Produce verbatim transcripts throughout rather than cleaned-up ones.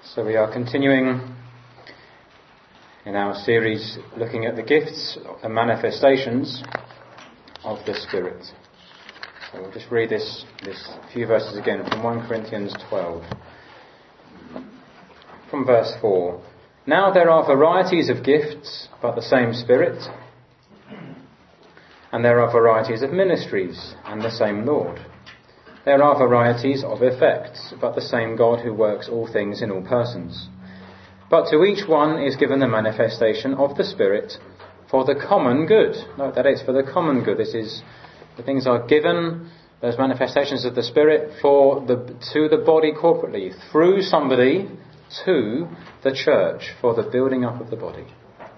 So we are continuing in our series looking at the gifts and manifestations of the Spirit. So we'll just read this, this few verses again from First Corinthians twelve. From verse four. Now there are varieties of gifts, but the same Spirit. And there are varieties of ministries, and the same Lord. There are varieties of effects, but the same God who works all things in all persons. But to each one is given the manifestation of the Spirit for the common good. Note that it's for the common good. This is, the things are given, those manifestations of the Spirit, for the to the body corporately, through somebody to the church, for the building up of the body.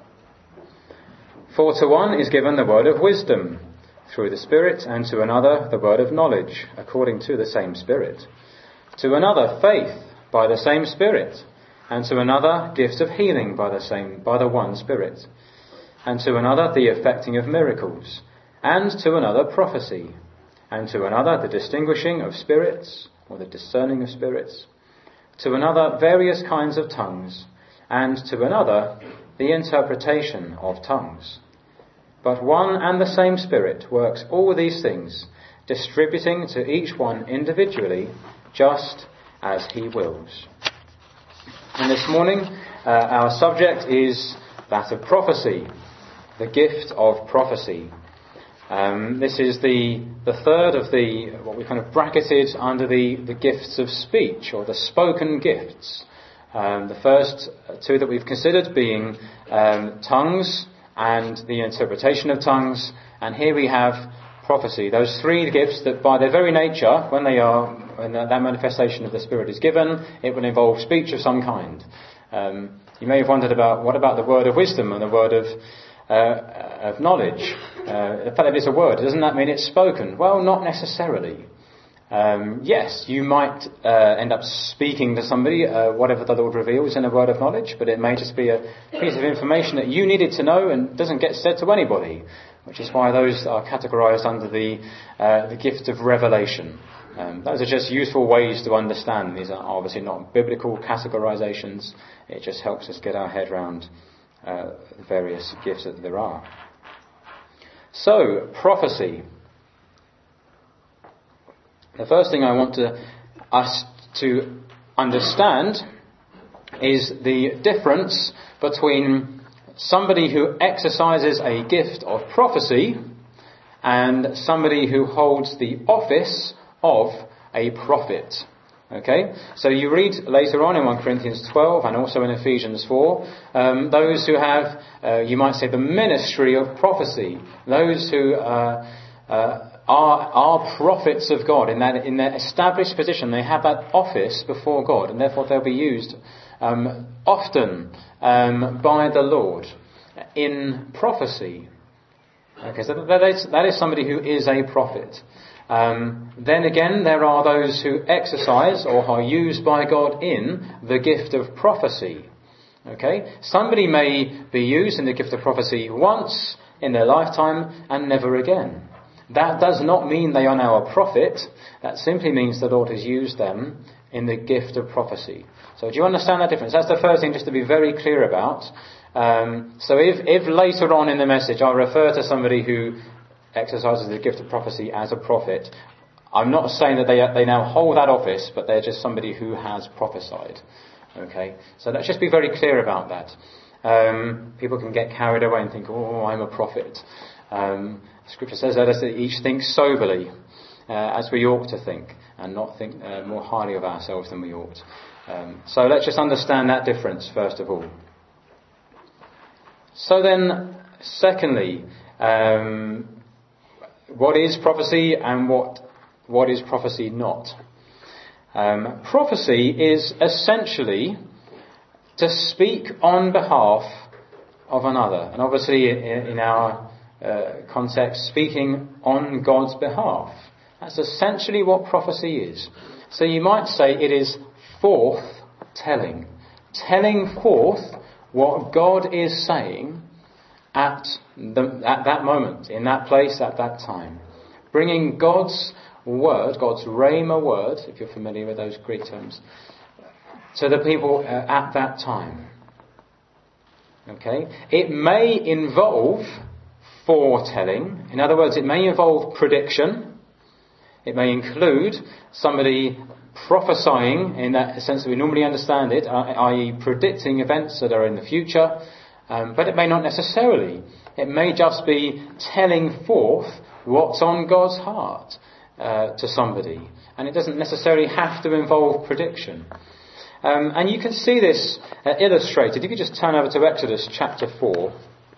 For to one is given the word of wisdom, through the Spirit, and to another the word of knowledge, according to the same Spirit. To another faith, by the same Spirit, and to another gifts of healing by the same, by the one Spirit, and to another the effecting of miracles, and to another prophecy, and to another the distinguishing of spirits, or the discerning of spirits, to another various kinds of tongues, and to another the interpretation of tongues. But one and the same Spirit works all these things, distributing to each one individually, just as he wills. And this morning, uh, our subject is that of prophecy, the gift of prophecy. Um, this is the the third of the, what we kind of bracketed under the, the gifts of speech, or the spoken gifts. Um, the first two that we've considered being um, tongues and the interpretation of tongues, and here we have prophecy. Those three gifts that by their very nature, when they are, when that manifestation of the Spirit is given, it will involve speech of some kind. Um, you may have wondered about, what about the word of wisdom and the word of uh, of knowledge? Uh, the fact that it's a word, doesn't that mean it's spoken? Well, not necessarily. Um, yes, you might uh, end up speaking to somebody, uh, whatever the Lord reveals in a word of knowledge, but it may just be a piece of information that you needed to know and doesn't get said to anybody, which is why those are categorized under the uh, the gift of revelation. Um, those are just useful ways to understand. These are obviously not biblical categorizations. It just helps us get our head around uh, the various gifts that there are. So, prophecy. The first thing I want to, us to understand is the difference between somebody who exercises a gift of prophecy and somebody who holds the office of a prophet. Okay? So you read later on in First Corinthians twelve and also in Ephesians four, um, those who have, uh, you might say, the ministry of prophecy, those who uh, uh, Are, are prophets of God in that in their established position. They have that office before God, and therefore they'll be used um, often um, by the Lord in prophecy. Okay, so that is, that is somebody who is a prophet. Um, then again, there are those who exercise or are used by God in the gift of prophecy. Okay, somebody may be used in the gift of prophecy once in their lifetime and never again. That does not mean they are now a prophet. That simply means the Lord has used them in the gift of prophecy. So do you understand that difference? That's the first thing just to be very clear about. Um, so if, if later on in the message I refer to somebody who exercises the gift of prophecy as a prophet, I'm not saying that they they now hold that office, but they're just somebody who has prophesied. Okay? So let's just be very clear about that. Um, people can get carried away and think, oh, I'm a prophet. Um, Scripture says, let us each think soberly, uh, as we ought to think, and not think uh, more highly of ourselves than we ought. Um, so let's just understand that difference, first of all. So then, secondly, um, what is prophecy and what what is prophecy not? Um, prophecy is essentially to speak on behalf of another. And obviously in, in our Uh, context, speaking on God's behalf. That's essentially what prophecy is. So you might say it is forth-telling. Telling forth what God is saying at, the, at that moment, in that place, at that time. Bringing God's word, God's rhema word, if you're familiar with those Greek terms, to the people uh, at that time. Okay? It may involve foretelling. In other words, it may involve prediction. It may include somebody prophesying in that sense that we normally understand it, that is predicting events that are in the future. Um, but it may not necessarily. It may just be telling forth what's on God's heart uh, to somebody. And it doesn't necessarily have to involve prediction. Um, and you can see this uh, illustrated. If you just turn over to Exodus chapter four.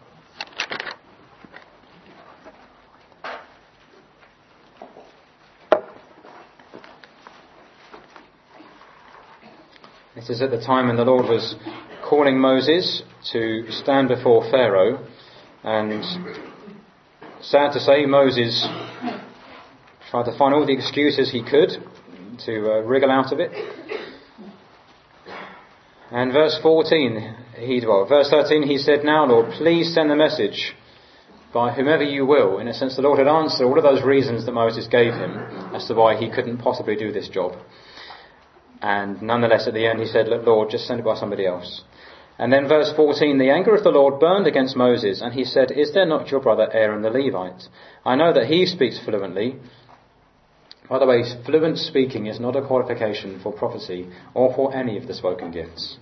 This is at the time when the Lord was calling Moses to stand before Pharaoh. And sad to say, Moses tried to find all the excuses he could to uh, wriggle out of it. And verse fourteen, he, well, verse thirteen, he said, "Now, Lord, please send a message by whomever you will." In a sense, the Lord had answered all of those reasons that Moses gave him as to why he couldn't possibly do this job. And nonetheless, at the end, he said, "Look, Lord, just send it by somebody else." And then verse fourteen, "The anger of the Lord burned against Moses, and he said, 'Is there not your brother Aaron the Levite? I know that he speaks fluently.'" By the way, fluent speaking is not a qualification for prophecy or for any of the spoken gifts.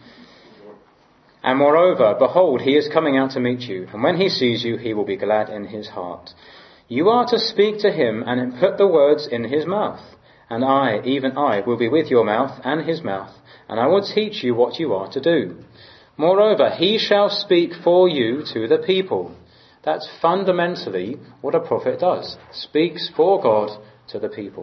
"And moreover, behold, he is coming out to meet you, and when he sees you, he will be glad in his heart. You are to speak to him and put the words in his mouth. And I, even I, will be with your mouth and his mouth, and I will teach you what you are to do. Moreover, he shall speak for you to the people." That's fundamentally what a prophet does. Speaks for God to the people.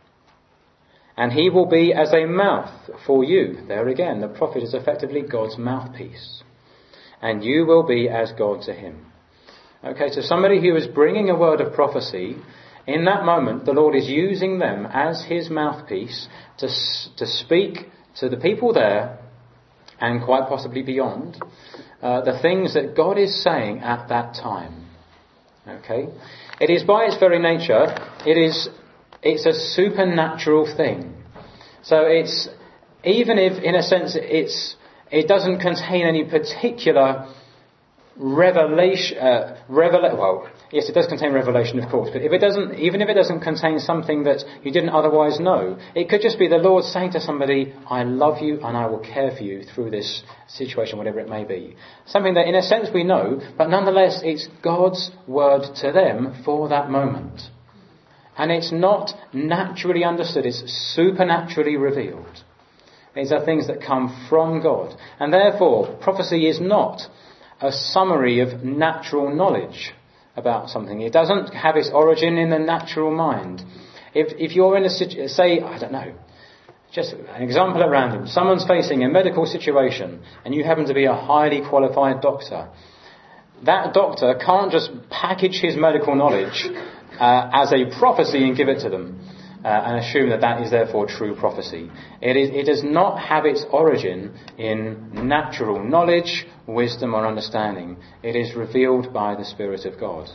"And he will be as a mouth for you." There again, the prophet is effectively God's mouthpiece. "And you will be as God to him." Okay, so somebody who is bringing a word of prophecy, in that moment, the Lord is using them as his mouthpiece to, to speak to the people there, and quite possibly beyond, uh, the things that God is saying at that time. Okay? It is by its very nature, it is, it's a supernatural thing. So it's, even if in a sense it's, it doesn't contain any particular revelation, uh, revela- well, yes, it does contain revelation, of course, but if it doesn't, even if it doesn't contain something that you didn't otherwise know, it could just be the Lord saying to somebody, "I love you and I will care for you through this situation," whatever it may be. Something that in a sense we know, but nonetheless it's God's word to them for that moment. And it's not naturally understood, it's supernaturally revealed. These are things that come from God. And therefore, prophecy is not a summary of natural knowledge about something. It doesn't have its origin in the natural mind. If if you're in a situation, say, I don't know, just an example at random, someone's facing a medical situation and you happen to be a highly qualified doctor, that doctor can't just package his medical knowledge uh, as a prophecy and give it to them uh, and assume that that is therefore true prophecy. It is, it does not have its origin in natural knowledge, wisdom or understanding. It is revealed by the Spirit of God.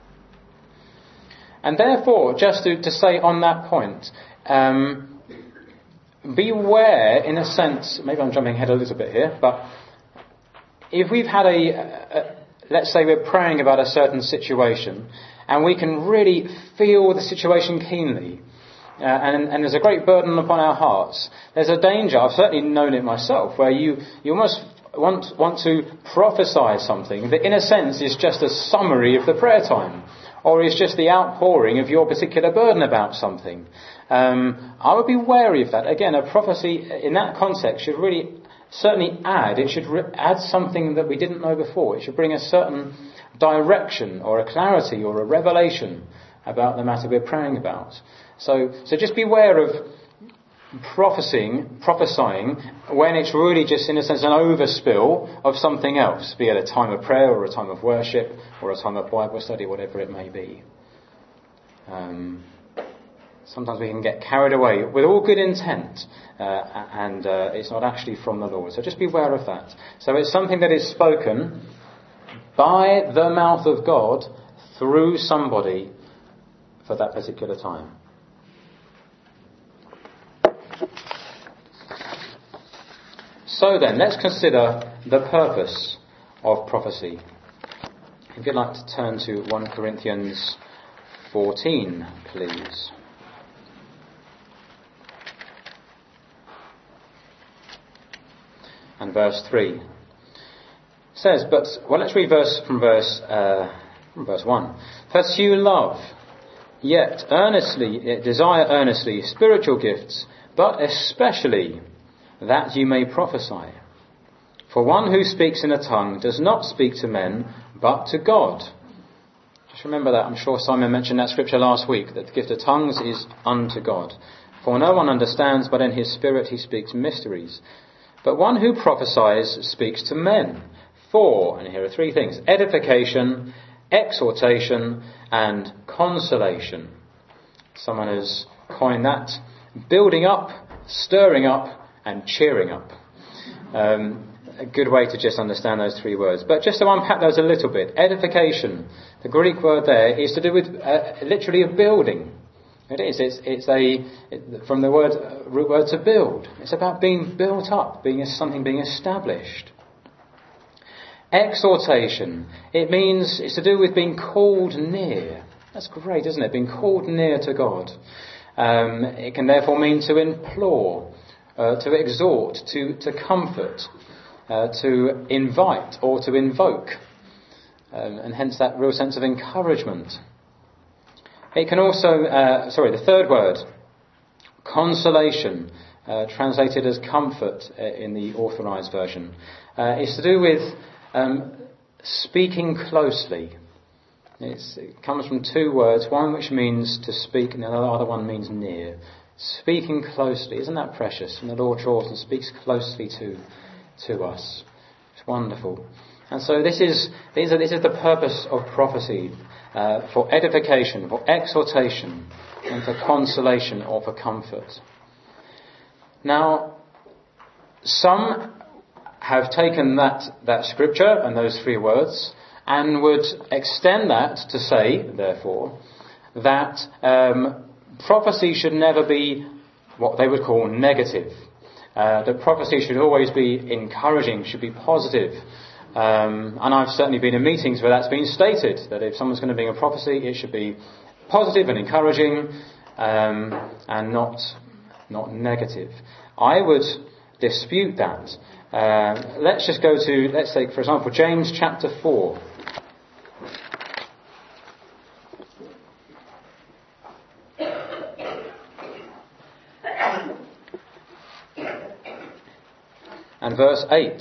And therefore, just to, to say on that point, um, beware in a sense, maybe I'm jumping ahead a little bit here, but if we've had a, a let's say we're praying about a certain situation and we can really feel the situation keenly, uh, and, and there's a great burden upon our hearts, there's a danger, I've certainly known it myself, where you, you almost want, want to prophesy something that in a sense is just a summary of the prayer time, or is just the outpouring of your particular burden about something. Um, I would be wary of that. Again, a prophecy in that context should really certainly add, it should re- add something that we didn't know before. It should bring a certain direction or a clarity or a revelation about the matter we're praying about. So, so just beware of prophesying, prophesying when it's really just in a sense an overspill of something else, be it a time of prayer or a time of worship or a time of Bible study, whatever it may be. Um, sometimes we can get carried away with all good intent, uh, and uh, it's not actually from the Lord. So just beware of that. So it's something that is spoken by the mouth of God through somebody for that particular time. So then, let's consider the purpose of prophecy. If you'd like to turn to First Corinthians fourteen, please. And verse three. It says, but, well, let's read verse from verse, uh, from verse one. Pursue love, yet earnestly, desire earnestly spiritual gifts, but especially that you may prophesy. For one who speaks in a tongue does not speak to men, but to God. Just remember that. I'm sure Simon mentioned that scripture last week, that the gift of tongues is unto God. For no one understands, but in his spirit he speaks mysteries. But one who prophesies speaks to men. For, and here are three things, edification, exhortation, and consolation. Someone has coined that. Building up, stirring up, and cheering up. Um, a good way to just understand those three words. But just to unpack those a little bit. Edification, the Greek word there, is to do with uh, literally a building. It is. It's, it's a it, from the word root word to build. It's about being built up, being something being established. Exhortation. It means it's to do with being called near. That's great, isn't it? Being called near to God. Um, it can therefore mean to implore, uh, to exhort, to to comfort, uh, to invite, or to invoke, um, and hence that real sense of encouragement. It can also, uh, sorry, the third word, consolation, uh, translated as comfort uh, in the authorised version, uh, is to do with um, speaking closely. It's, it comes from two words, one which means to speak and the other one means near. Speaking closely, isn't that precious? And the Lord draws and speaks closely to to us. It's wonderful. And so this is these are, this is the purpose of prophecy, uh, for edification, for exhortation, and for consolation or for comfort. Now, some have taken that, that scripture and those three words and would extend that to say, therefore, that um, prophecy should never be what they would call negative. Uh, that prophecy should always be encouraging, should be positive. Um, and I've certainly been in meetings where that's been stated, that if someone's going to bring a prophecy, it should be positive and encouraging, um, and not not negative. I would dispute that. Uh, let's just go to, let's take, for example, James chapter four. And verse eight.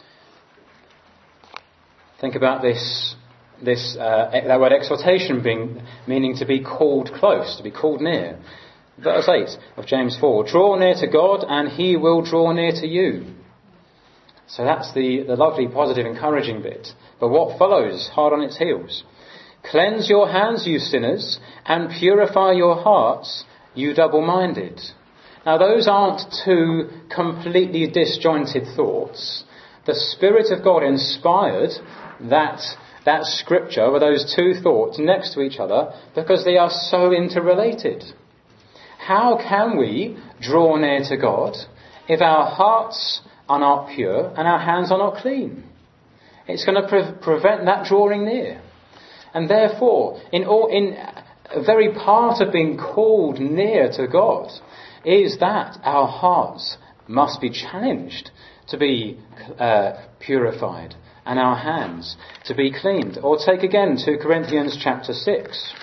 Think about this, this uh, that word exhortation being meaning to be called close, to be called near. Verse eight of James four. Draw near to God and he will draw near to you. So that's the, the lovely, positive, encouraging bit. But what follows hard on its heels? Cleanse your hands, you sinners, and purify your hearts, you double-minded. Now those aren't two completely disjointed thoughts. The Spirit of God inspired that, that scripture with those two thoughts next to each other because they are so interrelated. How can we draw near to God if our hearts are not pure and our hands are not clean? It's going to pre- prevent that drawing near. And therefore, in, all, in a very part of being called near to God is that our hearts must be challenged to be uh, purified and our hands to be cleaned. Or take again Second Corinthians chapter six.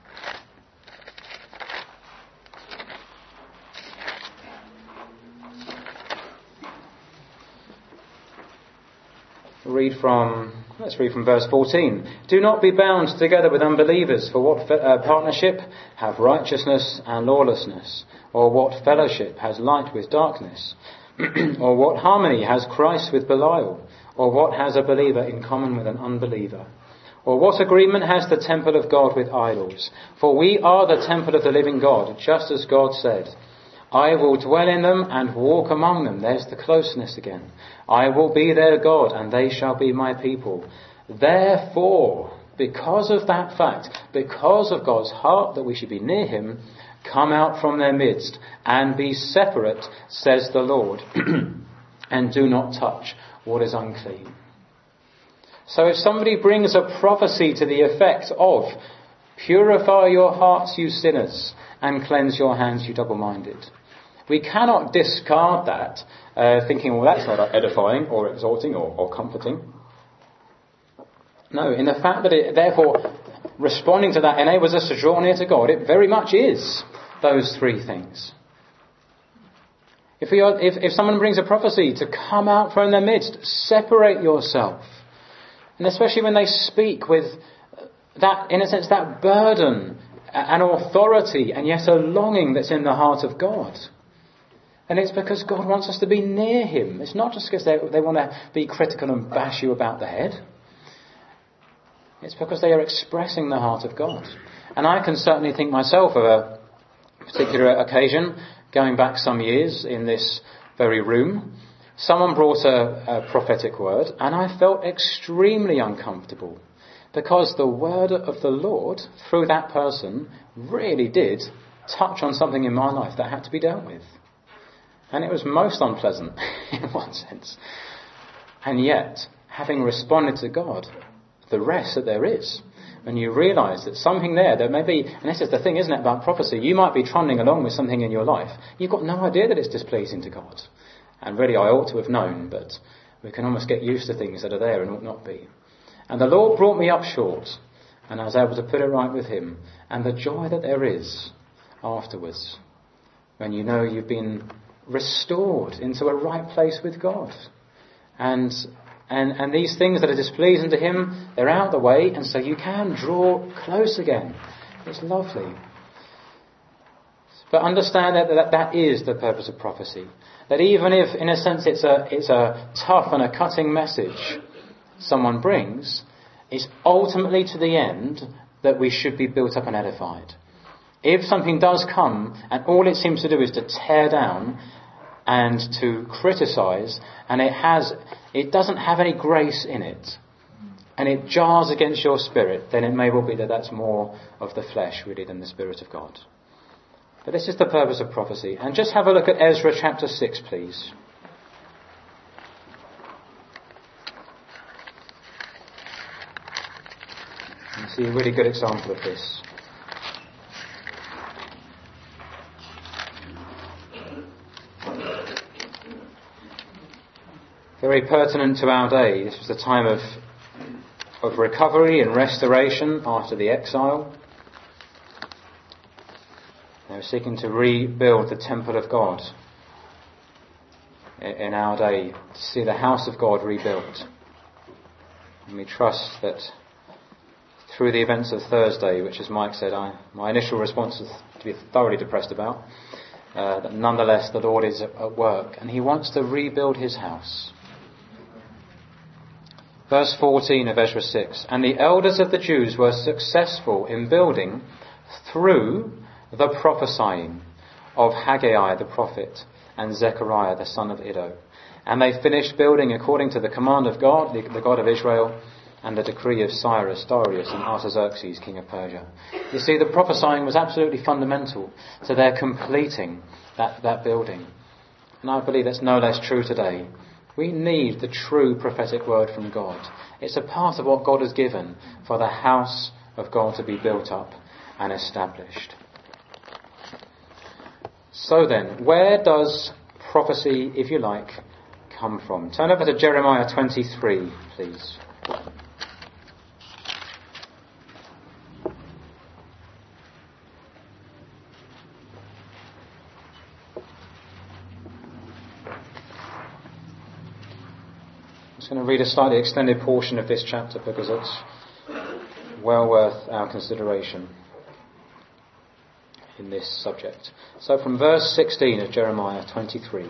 Read from, let's read from verse fourteen. Do not be bound together with unbelievers, for what fe- uh, partnership have righteousness and lawlessness? Or what fellowship has light with darkness? Or what harmony has Christ with Belial? Or what has a believer in common with an unbeliever? Or what agreement has the temple of God with idols? For we are the temple of the living God, just as God said, I will dwell in them and walk among them. There's the closeness again. I will be their God and they shall be my people. Therefore, because of that fact, because of God's heart that we should be near him, come out from their midst and be separate, says the Lord. and do not touch what is unclean. So if somebody brings a prophecy to the effect of, purify your hearts, you sinners, and cleanse your hands, you double-minded, we cannot discard that, uh, thinking, well, that's not edifying or exhorting or, or comforting. No, in the fact that it, therefore, responding to that enables us to draw near to God, it very much is those three things. If, we are, if, if someone brings a prophecy to come out from their midst, separate yourself. And especially when they speak with that, in a sense, that burden and authority and yet a longing that's in the heart of God. And it's because God wants us to be near Him. It's not just because they, they want to be critical and bash you about the head. It's because they are expressing the heart of God. And I can certainly think myself of a particular occasion, going back some years in this very room, someone brought a, a prophetic word and I felt extremely uncomfortable because the word of the Lord through that person really did touch on something in my life that had to be dealt with. And it was most unpleasant in one sense. And yet, having responded to God, the rest that there is, when you realise that something there, there may be, and this is the thing, isn't it, about prophecy, you might be trundling along with something in your life, you've got no idea that it's displeasing to God. And really I ought to have known, but we can almost get used to things that are there and ought not be. And the Lord brought me up short, and I was able to put it right with Him. And the joy that there is afterwards, when you know you've been restored into a right place with God. And And, and these things that are displeasing to Him, they're out of the way, and so you can draw close again. It's lovely. But understand that that, that is the purpose of prophecy. That even if, in a sense, it's a, it's a tough and a cutting message someone brings, it's ultimately to the end that we should be built up and edified. If something does come, and all it seems to do is to tear down and to criticise, and it has, it doesn't have any grace in it, and it jars against your spirit, then it may well be that that's more of the flesh really than the Spirit of God. But this is the purpose of prophecy. And just have a look at Ezra chapter six, please. You see a really good example of this. Very pertinent to our day. This was a time of of recovery and restoration after the exile. They were seeking to rebuild the temple of God in our day, to see the house of God rebuilt. And we trust that through the events of Thursday, which, as Mike said, I, my initial response was to be thoroughly depressed about, uh, that nonetheless the Lord is at work and He wants to rebuild His house. Verse fourteen of Ezra six, and the elders of the Jews were successful in building through the prophesying of Haggai the prophet and Zechariah the son of Iddo. And they finished building according to the command of God, the, the God of Israel, and the decree of Cyrus, Darius and Artaxerxes, king of Persia. You see, the prophesying was absolutely fundamental to their completing that, that building. And I believe that's no less true today. We need the true prophetic word from God. It's a part of what God has given for the house of God to be built up and established. So then, where does prophecy, if you like, come from? Turn over to Jeremiah twenty-three, please. I'm going to read a slightly extended portion of this chapter because it's well worth our consideration in this subject. So from verse sixteen of Jeremiah twenty-three.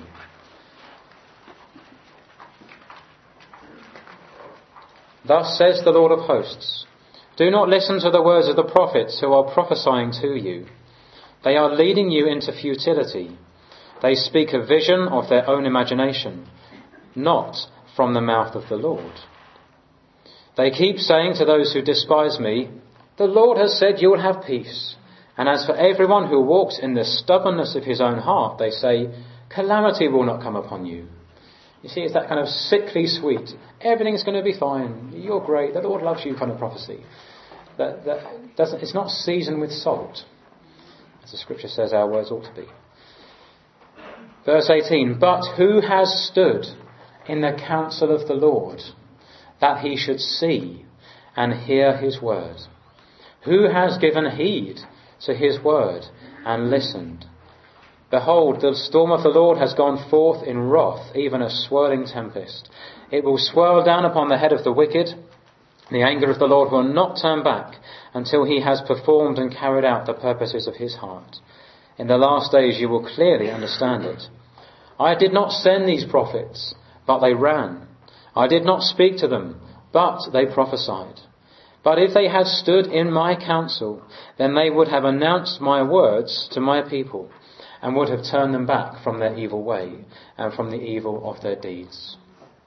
Thus says the Lord of hosts, do not listen to the words of the prophets who are prophesying to you. They are leading you into futility. They speak a vision of their own imagination, not from the mouth of the Lord. They keep saying to those who despise me, the Lord has said you will have peace. And as for everyone who walks in the stubbornness of his own heart, they say, calamity will not come upon you. You see, it's that kind of sickly sweet, everything's going to be fine, you're great, the Lord loves you kind of prophecy. That, that doesn't, it's not seasoned with salt, as the scripture says our words ought to be. Verse eighteen, but who has stood in the counsel of the Lord, that he should see and hear his word? Who has given heed to his word and listened? Behold, the storm of the Lord has gone forth in wrath, even a swirling tempest. It will swirl down upon the head of the wicked. The anger of the Lord will not turn back until he has performed and carried out the purposes of his heart. In the last days you will clearly understand it. I did not send these prophets, but they ran. I did not speak to them, but they prophesied. But if they had stood in my counsel, then they would have announced my words to my people, and would have turned them back from their evil way and from the evil of their deeds.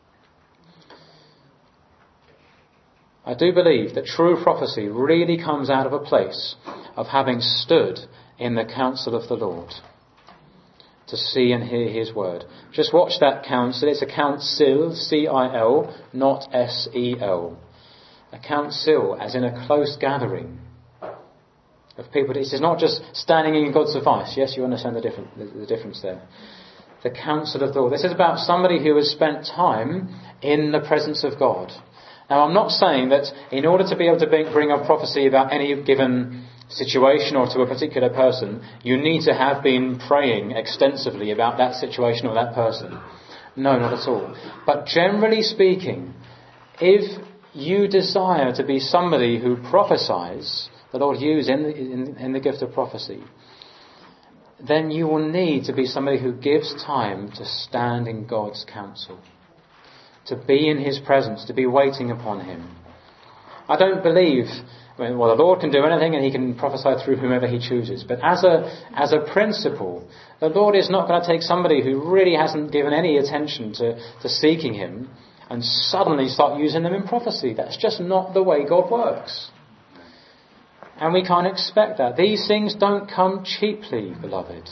I do believe that true prophecy really comes out of a place of having stood in the counsel of the Lord, to see and hear his word. Just watch that counsel. It's a council, C I L, not S E L. A council, as in a close gathering of people. This is not just standing in God's advice. Yes, you understand the, different, the, the difference there. The counsel of the Lord. This is about somebody who has spent time in the presence of God. Now, I'm not saying that in order to be able to bring a prophecy about any given situation or to a particular person, you need to have been praying extensively about that situation or that person. No, not at all. But generally speaking, if you desire to be somebody who prophesies, the Lord used in the, in, in the gift of prophecy, then you will need to be somebody who gives time to stand in God's counsel, to be in his presence, to be waiting upon him. I don't believe, well, the Lord can do anything and he can prophesy through whomever he chooses. But as a as a principle, the Lord is not going to take somebody who really hasn't given any attention to, to seeking him and suddenly start using them in prophecy. That's just not the way God works. And we can't expect that. These things don't come cheaply, beloved.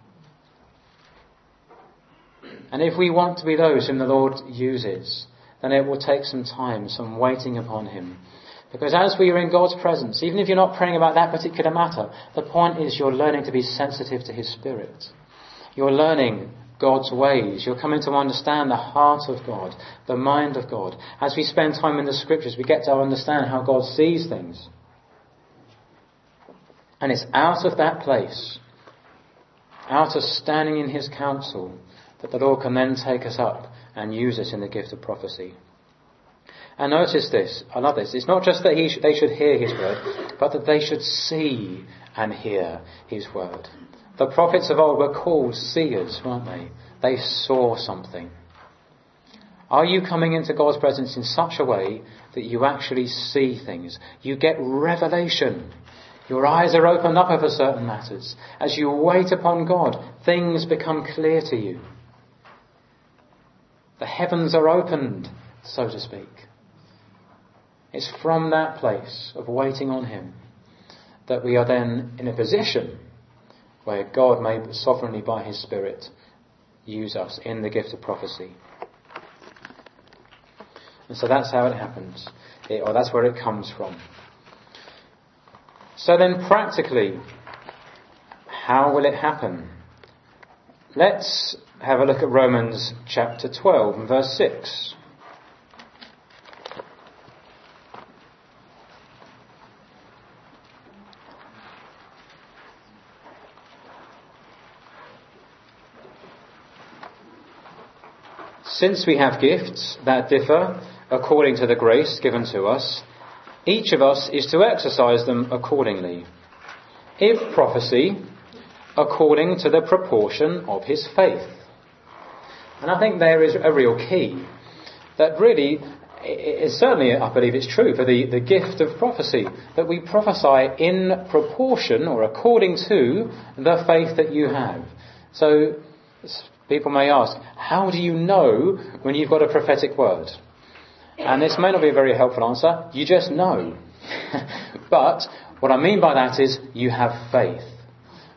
And if we want to be those whom the Lord uses, then it will take some time, some waiting upon him. Because as we are in God's presence, even if you're not praying about that particular matter, the point is you're learning to be sensitive to his Spirit. You're learning God's ways. You're coming to understand the heart of God, the mind of God. As we spend time in the Scriptures, we get to understand how God sees things. And it's out of that place, out of standing in his counsel, that the Lord can then take us up and use us in the gift of prophecy. And notice this, I love this, it's not just that he sh- they should hear his word, but that they should see and hear his word. The prophets of old were called seers, weren't they? They saw something. Are you coming into God's presence in such a way that you actually see things? You get revelation. Your eyes are opened up over certain matters. As you wait upon God, things become clear to you. The heavens are opened, so to speak. It's from that place of waiting on him that we are then in a position where God may sovereignly by his Spirit use us in the gift of prophecy. And so that's how it happens, it, or that's where it comes from. So then practically, how will it happen? Let's have a look at Romans chapter twelve and verse six. Since we have gifts that differ according to the grace given to us, each of us is to exercise them accordingly. If prophecy, according to the proportion of his faith. And I think there is a real key. That really, it's certainly, I believe it's true for the, the gift of prophecy, that we prophesy in proportion or according to the faith that you have. So people may ask, how do you know when you've got a prophetic word? And this may not be a very helpful answer. You just know. But what I mean by that is you have faith.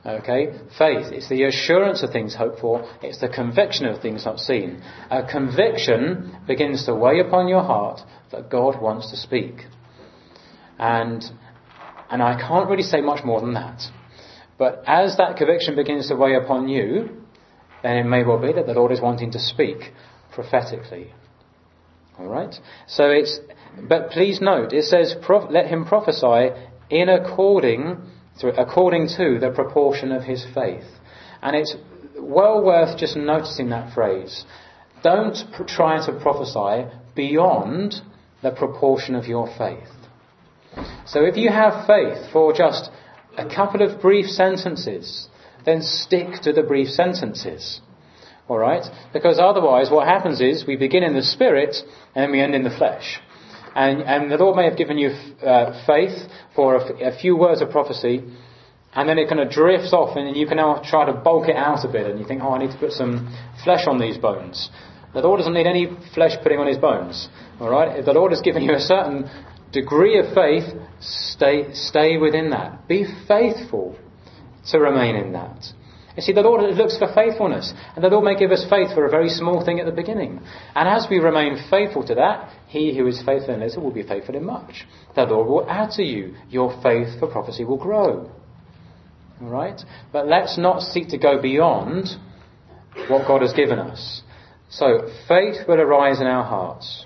Okay? Faith, it's the assurance of things hoped for. It's the conviction of things not seen. A conviction begins to weigh upon your heart that God wants to speak. And, and I can't really say much more than that. But as that conviction begins to weigh upon you, then it may well be that the Lord is wanting to speak prophetically. Alright? So it's, but please note, it says, let him prophesy in according according to the proportion of his faith. And it's well worth just noticing that phrase. Don't pr- try to prophesy beyond the proportion of your faith. So if you have faith for just a couple of brief sentences, then stick to the brief sentences. Alright? Because otherwise what happens is we begin in the spirit and then we end in the flesh. And, and the Lord may have given you uh, faith for a, f- a few words of prophecy, and then it kind of drifts off, and you can now try to bulk it out a bit, and you think, oh, I need to put some flesh on these bones. The Lord doesn't need any flesh putting on his bones. All right? If the Lord has given you a certain degree of faith, stay stay within that. Be faithful to remain in that. You see, the Lord looks for faithfulness, and the Lord may give us faith for a very small thing at the beginning. And as we remain faithful to that, he who is faithful in little will be faithful in much. The Lord will add to you. Your faith for prophecy will grow. All right? But let's not seek to go beyond what God has given us. So, faith will arise in our hearts.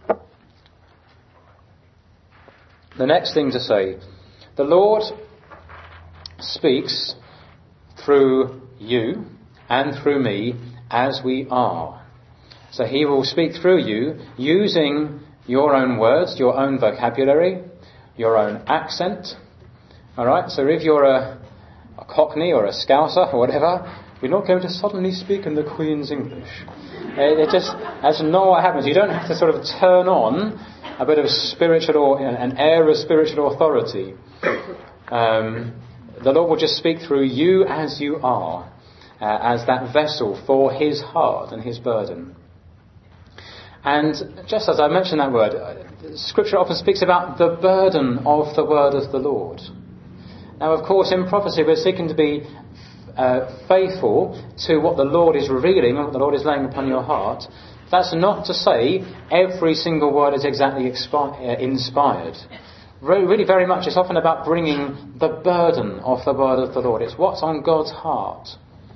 The next thing to say, the Lord speaks through you and through me as we are. So he will speak through you using your own words, your own vocabulary, your own accent. Alright, so if you're a, a Cockney or a Scouser or whatever, we're not going to suddenly speak in the Queen's English. It, it just, that's not what happens. You don't have to sort of turn on a bit of spiritual, an air of spiritual authority. Um, The Lord will just speak through you as you are, uh, as that vessel for his heart and his burden. And just as I mentioned that word, uh, Scripture often speaks about the burden of the word of the Lord. Now, of course, in prophecy, we're seeking to be uh, faithful to what the Lord is revealing and what the Lord is laying upon your heart. That's not to say every single word is exactly expi- uh, inspired. Really, very much, it's often about bringing the burden of the word of the Lord. It's what's on God's heart.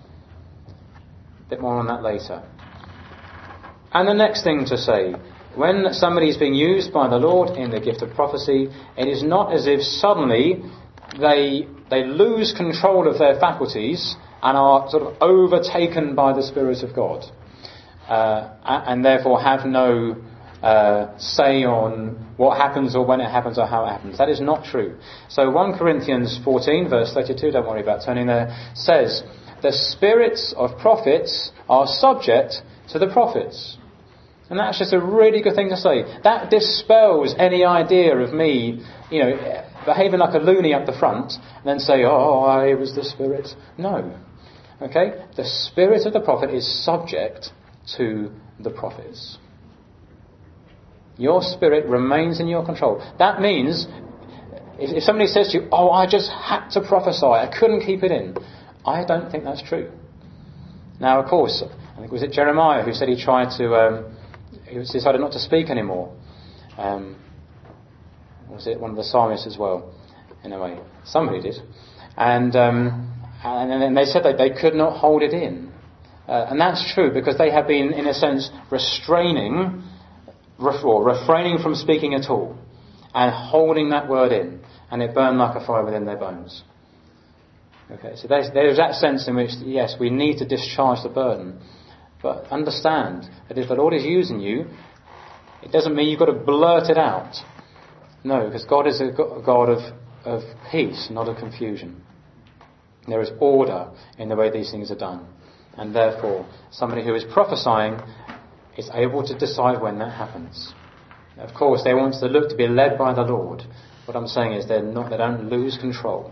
A bit more on that later. And the next thing to say, when somebody is being used by the Lord in the gift of prophecy, it is not as if suddenly they they lose control of their faculties and are sort of overtaken by the Spirit of God, uh, and therefore have no Uh, say on what happens or when it happens or how it happens. That is not true. So First Corinthians fourteen verse thirty-two, don't worry about turning there, says, the spirits of prophets are subject to the prophets. And that's just a really good thing to say. That dispels any idea of me, you know, behaving like a loony up the front and then say, oh, I was the Spirit. No. Okay? The spirit of the prophet is subject to the prophets. Your spirit remains in your control. That means, if, if somebody says to you, oh, I just had to prophesy, I couldn't keep it in, I don't think that's true. Now, of course, I think it was it Jeremiah who said he tried to, um, he decided not to speak anymore. Um, was it one of the psalmists as well? In a way, somebody did. And, um, and then they said that they could not hold it in. Uh, and that's true because they have been, in a sense, restraining or refraining from speaking at all and holding that word in, and it burned like a fire within their bones. Okay, so there's, there's that sense in which, yes, we need to discharge the burden, but understand that if the Lord is using you, it doesn't mean you've got to blurt it out. No, because God is a God of, of peace, not of confusion. There is order in the way these things are done, and therefore somebody who is prophesying is able to decide when that happens. Of course, they want to look to be led by the Lord. What I'm saying is they're not, they don't lose control.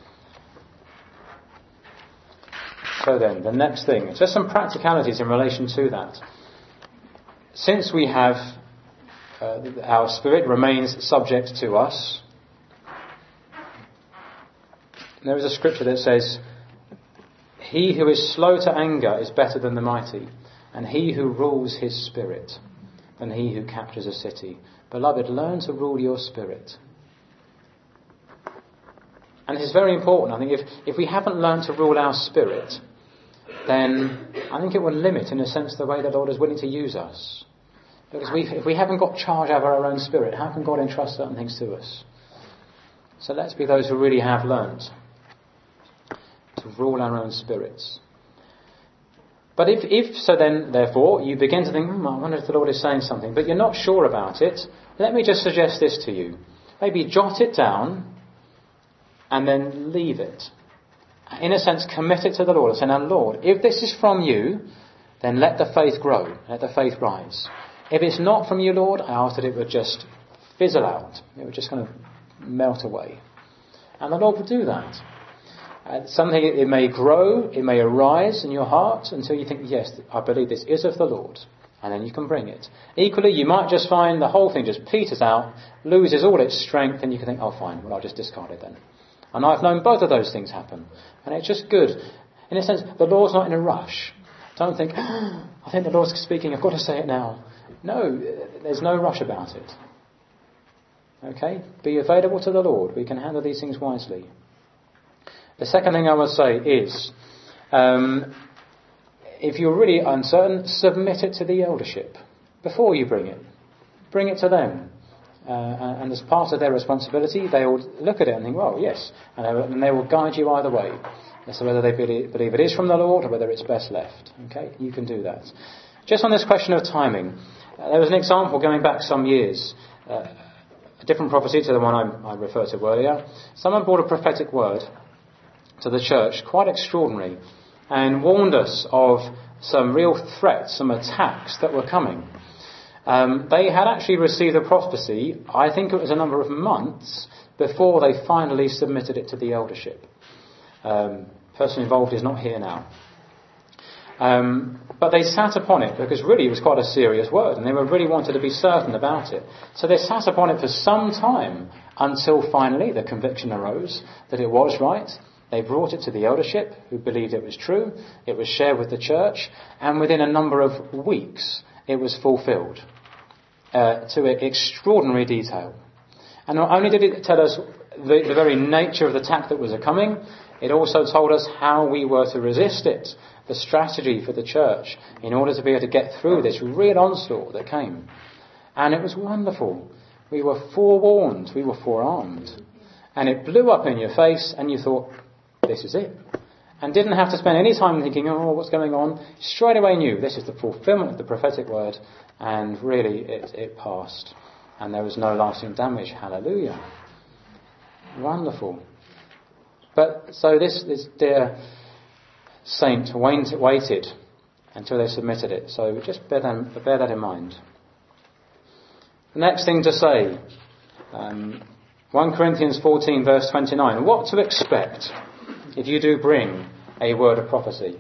So then, the next thing, just some practicalities in relation to that. Since we have, uh, our spirit remains subject to us, there is a scripture that says, He who is slow to anger is better than the mighty, and he who rules his spirit than he who captures a city. Beloved, learn to rule your spirit. And it's very important. I think if, if we haven't learned to rule our spirit, then I think it will limit, in a sense, the way the Lord is willing to use us. Because we, if we haven't got charge over our own spirit, how can God entrust certain things to us? So let's be those who really have learnt to rule our own spirits. But if, if so then, therefore, you begin to think, hmm, I wonder if the Lord is saying something, but you're not sure about it, let me just suggest this to you. Maybe jot it down and then leave it. In a sense, commit it to the Lord and say, now Lord, if this is from you, then let the faith grow, let the faith rise. If it's not from you, Lord, I ask that it would just fizzle out. It would just kind of melt away. And the Lord will do that. Uh, something, it may grow, it may arise in your heart until you think, yes, I believe this is of the Lord. And then you can bring it. Equally, you might just find the whole thing just peters out, loses all its strength, and you can think, oh fine, well I'll just discard it then. And I've known both of those things happen. And it's just good. In a sense, the Lord's not in a rush. Don't think, oh, I think the Lord's speaking, I've got to say it now. No, there's no rush about it. Okay? Be available to the Lord. We can handle these things wisely. The second thing I would say is, um, if you're really uncertain, submit it to the eldership before you bring it. Bring it to them. Uh, and as part of their responsibility, they will look at it and think, well, yes. And they will, and they will guide you either way. So whether they believe, believe it is from the Lord or whether it's best left. Okay? You can do that. Just on this question of timing, uh, there was an example going back some years, uh, a different prophecy to the one I, I referred to earlier. Someone brought a prophetic word to the church, quite extraordinary, and warned us of some real threats, some attacks that were coming. Um, they had actually received a prophecy, I think it was a number of months, before they finally submitted it to the eldership. Um, person involved is not here now. Um, but they sat upon it because really it was quite a serious word and they were really wanted to be certain about it. So they sat upon it for some time until finally the conviction arose that it was right. They brought it to the eldership who believed it was true. It was shared with the church, and within a number of weeks it was fulfilled uh, to extraordinary detail. And not only did it tell us the, the very nature of the attack that was coming, it also told us how we were to resist it, the strategy for the church in order to be able to get through this real onslaught that came. And it was wonderful. We were forewarned, we were forearmed. And it blew up in your face and you thought, this is it. And didn't have to spend any time thinking, oh, what's going on? Straight away knew this is the fulfillment of the prophetic word, and really it, it passed. And there was no lasting damage. Hallelujah. Wonderful. But so this, this dear saint waited until they submitted it. So just bear that, bear that in mind. The next thing to say, um, First Corinthians fourteen verse twenty-nine. What to expect if you do bring a word of prophecy?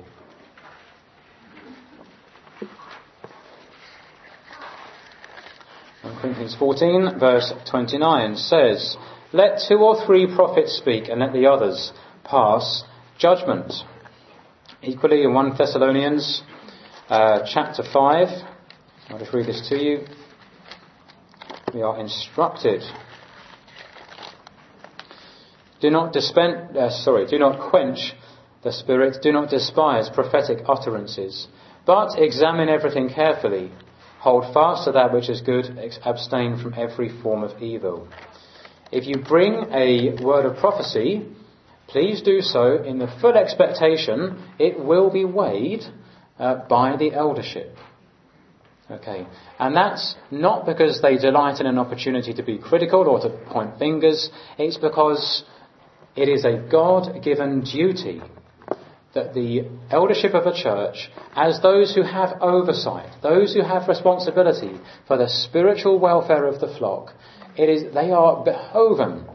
First Corinthians fourteen verse twenty-nine says, let two or three prophets speak and let the others pass judgment. Equally in First Thessalonians uh, chapter five, I'll just read this to you. We are instructed. Do not dispen- uh, sorry, do not quench the spirit, do not despise prophetic utterances, but examine everything carefully. Hold fast to that which is good, abstain from every form of evil. If you bring a word of prophecy, please do so in the full expectation it will be weighed uh, by the eldership. Okay, and that's not because they delight in an opportunity to be critical or to point fingers. It's because it is a God-given duty that the eldership of a church, as those who have oversight, those who have responsibility for the spiritual welfare of the flock, it is they are behoven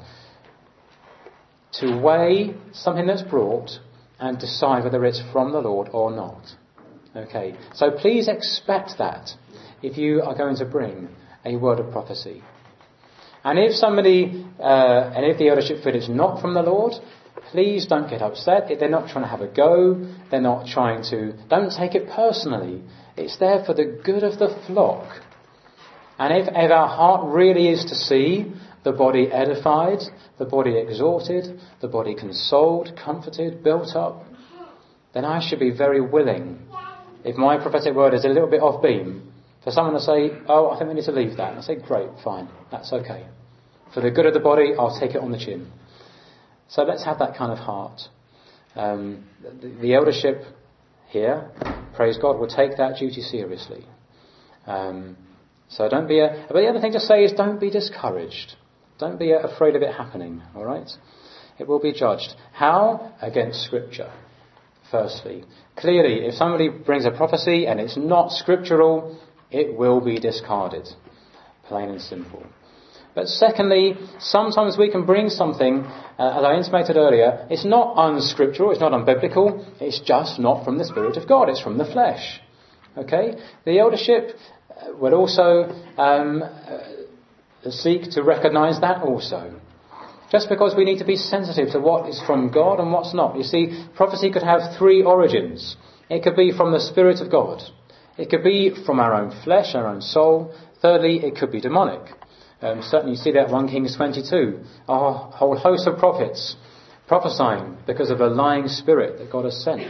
to weigh something that's brought and decide whether it's from the Lord or not. Okay, so please expect that if you are going to bring a word of prophecy. And if somebody, uh, and if the eldership feel it's not from the Lord, please don't get upset. They're not trying to have a go. They're not trying to... Don't take it personally. It's there for the good of the flock. And if, if our heart really is to see the body edified, the body exhorted, the body consoled, comforted, built up, then I should be very willing, if my prophetic word is a little bit off beam, for someone to say, oh, I think we need to leave that. And I say, great, fine, that's okay. For the good of the body, I'll take it on the chin. So let's have that kind of heart. Um, the, the eldership here, praise God, will take that duty seriously. Um, so don't be a... But the other thing to say is don't be discouraged. Don't be afraid of it happening, all right? It will be judged. How? Against Scripture, firstly. Clearly, if somebody brings a prophecy and it's not scriptural, it will be discarded. Plain and simple. But secondly, sometimes we can bring something, uh, as I intimated earlier, it's not unscriptural, it's not unbiblical, it's just not from the Spirit of God, it's from the flesh. Okay? The eldership will also um, uh, seek to recognise that also. Just because we need to be sensitive to what is from God and what's not. You see, prophecy could have three origins. It could be from the Spirit of God. It could be from our own flesh, our own soul. Thirdly, it could be demonic. Um, certainly you see that in First Kings twenty-two. A whole host of prophets prophesying because of a lying spirit that God has sent.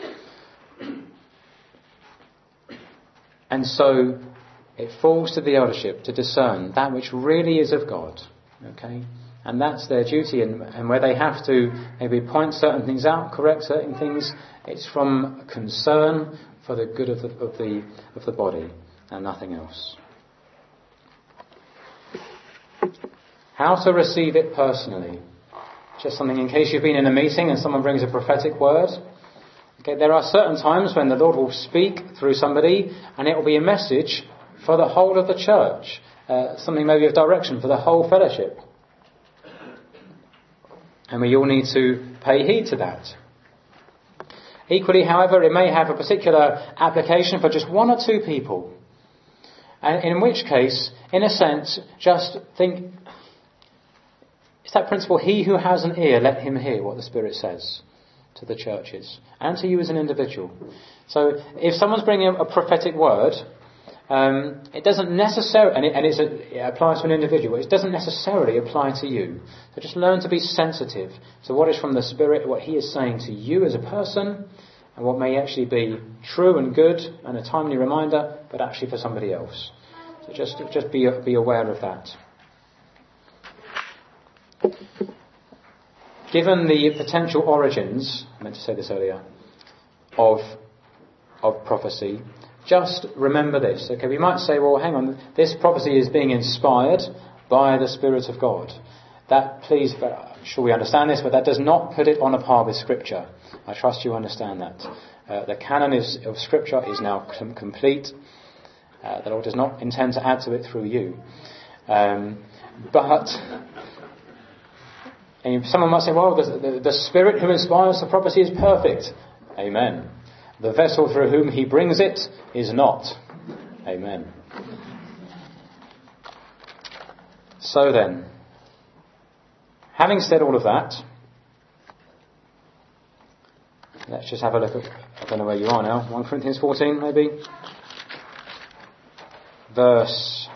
And so it falls to the eldership to discern that which really is of God. Okay? And that's their duty. And, and where they have to maybe point certain things out, correct certain things, it's from concern for the good of the, of the, of the body and nothing else. How to receive it personally. Just something in case you've been in a meeting and someone brings a prophetic word. Okay, there are certain times when the Lord will speak through somebody and it will be a message for the whole of the church. Uh, something maybe of direction for the whole fellowship. And we all need to pay heed to that. Equally, however, it may have a particular application for just one or two people. And in which case, in a sense, just think, it's that principle, he who has an ear, let him hear what the Spirit says to the churches and to you as an individual. So if someone's bringing a prophetic word, um, it doesn't necessarily, and, it, and it's a, it applies to an individual, it doesn't necessarily apply to you. So just learn to be sensitive to what is from the Spirit, what he is saying to you as a person, and what may actually be true and good and a timely reminder, but actually for somebody else. So just, just be, be aware of that. Given the potential origins, I meant to say this earlier, of, of prophecy, just remember this. Okay, we might say, well, hang on, this prophecy is being inspired by the Spirit of God. That, please, I'm sure we understand this, but that does not put it on a par with Scripture. I trust you understand that. Uh, the canon is, of Scripture is now com- complete. Uh, the Lord does not intend to add to it through you. Um, but and someone might say, well, the, the, the Spirit who inspires the prophecy is perfect. Amen. The vessel through whom he brings it is not. Amen. So then, having said all of that, let's just have a look at, I don't know where you are now, First Corinthians fourteen maybe. Verse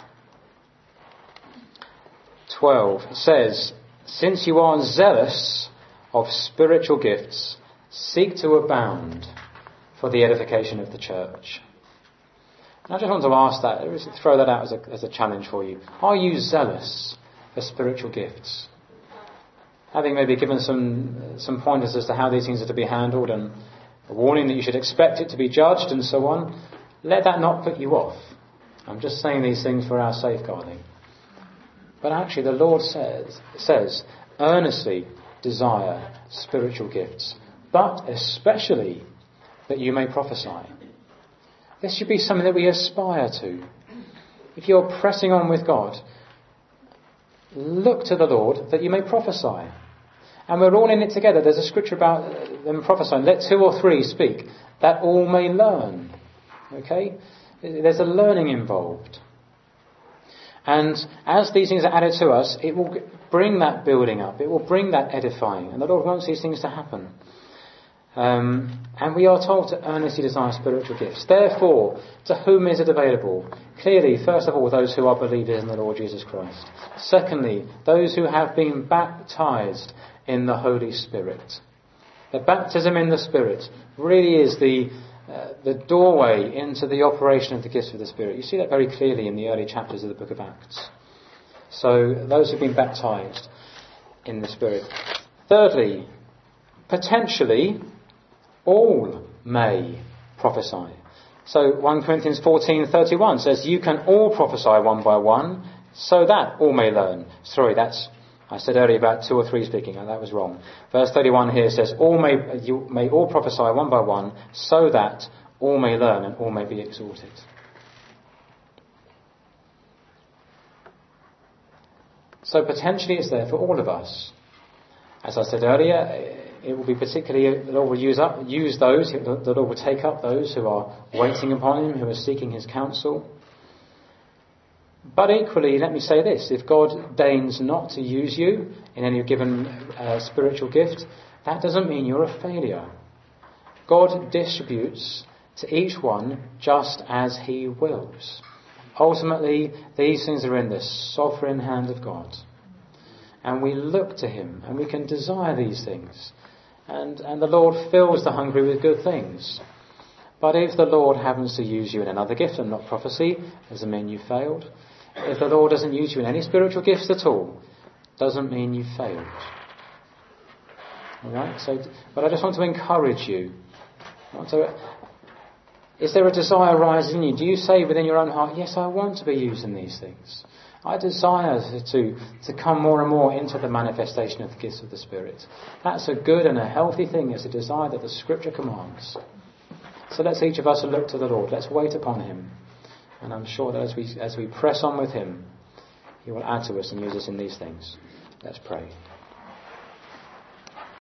twelve says, since you are zealous of spiritual gifts, seek to abound for the edification of the church. And I just want to ask that, throw that out as a, as a challenge for you. Are you zealous for spiritual gifts? Having maybe given some some pointers as to how these things are to be handled and a warning that you should expect it to be judged and so on, let that not put you off. I'm just saying these things for our safeguarding. But actually the Lord says, says earnestly desire spiritual gifts, but especially that you may prophesy. This should be something that we aspire to. If you're pressing on with God, look to the Lord that you may prophesy. And we're all in it together. There's a scripture about them prophesying. Let two or three speak, that all may learn. Okay? There's a learning involved. And as these things are added to us, it will bring that building up. It will bring that edifying. And the Lord wants these things to happen. Um, and we are told to earnestly desire spiritual gifts. Therefore, to whom is it available? Clearly, first of all, those who are believers in the Lord Jesus Christ. Secondly, those who have been baptized in the Holy Spirit. The baptism in the Spirit really is the uh, the doorway into the operation of the gifts of the Spirit. You see that very clearly in the early chapters of the book of Acts. So, those who have been baptized in the Spirit. Thirdly, potentially, all may prophesy. So First Corinthians fourteen thirty-one says, you can all prophesy one by one, so that all may learn. Sorry, that's, I said earlier about two or three speaking, and that was wrong. Verse thirty-one here says, all may, you may all prophesy one by one, so that all may learn and all may be exhorted. So potentially it's there for all of us. As I said earlier, it will be particularly, the Lord will use up, use those, the Lord will take up those who are waiting upon Him, who are seeking His counsel. But equally, let me say this, if God deigns not to use you in any given uh, spiritual gift, that doesn't mean you're a failure. God distributes to each one just as He wills. Ultimately, these things are in the sovereign hand of God. And we look to Him, and we can desire these things. And, and the Lord fills the hungry with good things. But if the Lord happens to use you in another gift and not prophecy, doesn't mean you failed. If the Lord doesn't use you in any spiritual gifts at all, doesn't mean you failed. Alright? So, but I just want to encourage you. I want to, is there a desire rising in you? Do you say within your own heart, yes, I want to be used in these things. I desire to, to come more and more into the manifestation of the gifts of the Spirit. That's a good and a healthy thing. It's a desire that the Scripture commands. So let's each of us look to the Lord. Let's wait upon Him. And I'm sure that as we, as we press on with Him, He will add to us and use us in these things. Let's pray.